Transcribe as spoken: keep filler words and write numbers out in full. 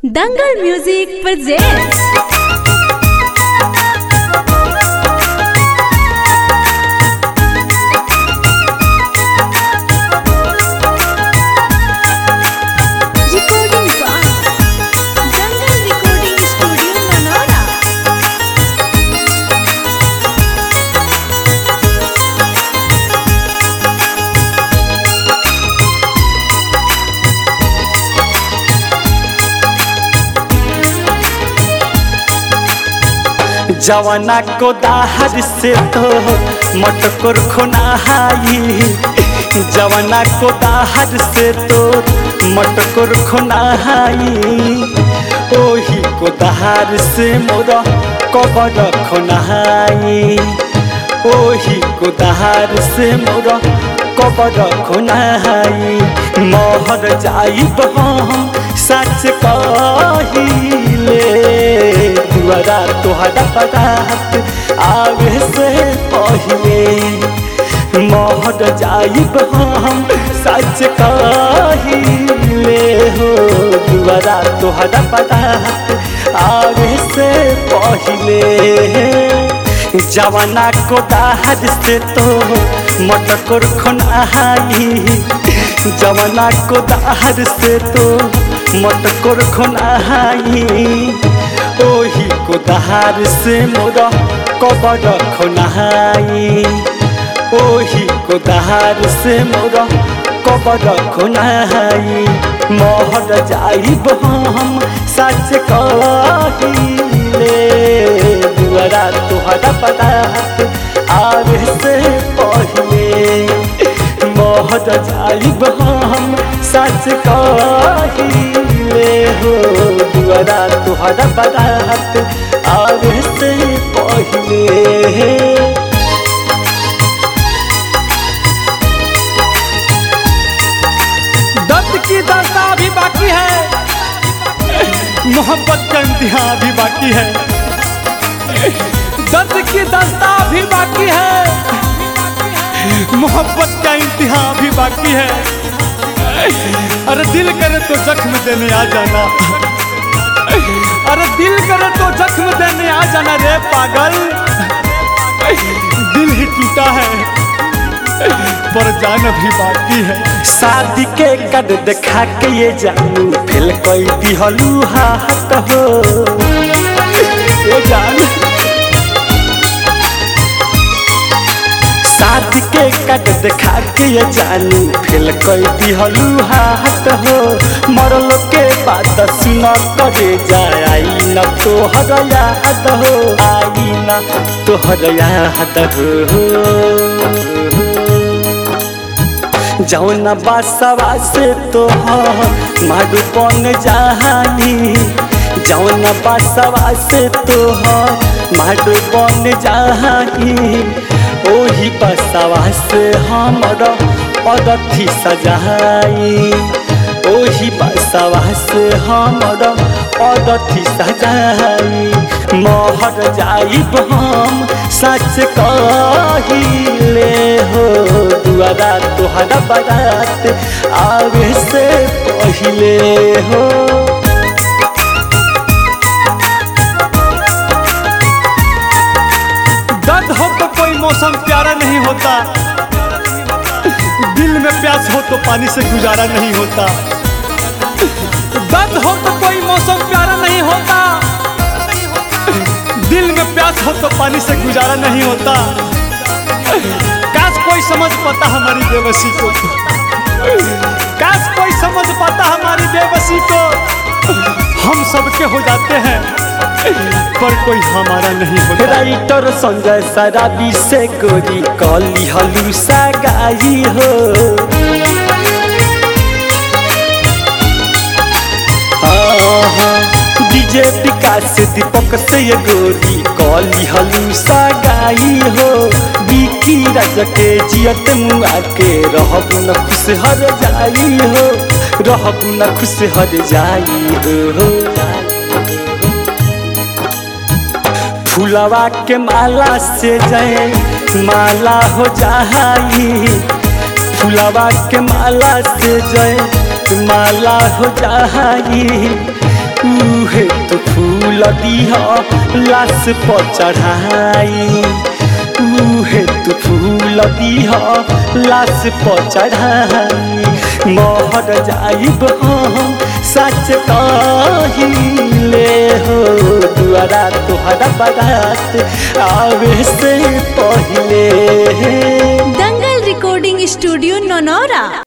Dangal music presents. Recording by Dangal recording studio Manora. जवाना को दाहर से तो मटकोर खुनाहाई, जवाना को दाहर से तो मटकोर खुनाहाई, ओही को दाहर से मोरा कबर खुनाहाई, ओही को दाहर से मोरा कबर खुनाहाई। मोहर जाइब हम सच कहिले, दुआरा तोहरा बारात आवे से पहिले, मोहर जाइब हम सच कहिले हो, दुआरा तोहरा बारात आवे से पहिले। जवाना को दाहर से तो मटकोर खुनाहाई, जवाना को दाहर से तो मटकोर खुनाहाई, ओही को दाहर से मोरा कबर खुनाहाई, ओही को दाहर से मोरा कबर खुनाहाई। मोहर जाइब हम सच कहिले, दुआरा तोहरा बारात आवे से पहिले, मोहर जाइब हम सच कहिले हो, दुआरा तोहरा बारात आवे से पहिले। दर्द की दास्तां भी बाकी है, मोहब्बत का इम्तिहान भी बाकी है, दर्द की दास्तां भी बाकी है, मोहब्बत का इम्तिहान भी बाकी है। अरे दिल करे तो जख्म देने आ जाना, अरे दिल करे तो जख्म देने आ जाना रे पागल, दिल ही टूटा है पर जान भी बाकी है। शादी के कद देखा के ये जानू फेल कोई दिहलू हाथ हो, ये जान शादी के कद देखा के ये जानू फेल कोई दिहलू हाथ हो, मरल के बात सुन करे जाए आई न तोहर याद हो, आई न तोहर याद हो। जौना बासवा से तो मारू बन जाई, जौना बासवा से तो मारू बन जाई, ओही बासवा से हमरा अरथी सजाई, ओही बासवा से हमरा अरथी सजाई। मोहर जाइब हम सच कहिले हो, दुआरा तोहरा बारात आवे से पहिले हो। दर्द हो तो कोई मौसम प्यारा नहीं होता, दिल में प्यास हो तो पानी से गुजारा नहीं होता, दर्द हो तो कोई मौसम प्यारा नहीं होता, दिल में प्यास हो तो पानी से गुजारा नहीं होता। काश कोई समझ पाता हमारी बेबसी को, काश कोई समझ पाता हमारी बेबसी को, हम सबके हो जाते हैं पर कोई हमारा नहीं होता। राइटर संजय सराबी से गोरी कली हलू सगाई हो, डीजे विकास दीपक से ये गोरी कली हलू सगाई हो, बिकी राज के जियत मुआ के रहबू न खुश हर जाई हो, रहबू न खुश हर जाई हो। फुलवा के माला से जय माला हो जाई, फुलवा के माला से जय माला हो जाई, फूल दीह लाश पर चढ़ाई उहे तू फूल दीह लाश पर चढ़ाई मोहर जाइब हम सच कहिले हो दुआरा तुहरा बारात आवे से पहले। Dangal recording studio Nanaura.